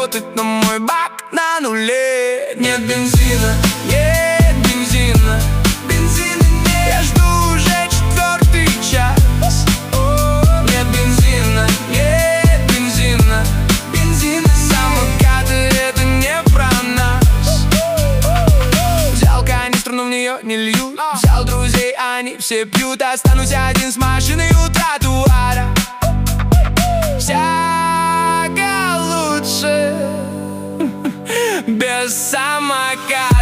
работать, но мой бак на нуле. Нет бензина, нет бензина, бензина нет. Я жду уже 4-й час. Нет бензина, нет бензина, бензина. Самокаты это не про нас. Взял канистру, но в нее не льют. Взял друзей, они все пьют. Останусь один с машиной у тротуара. Всяко лучше без самоката.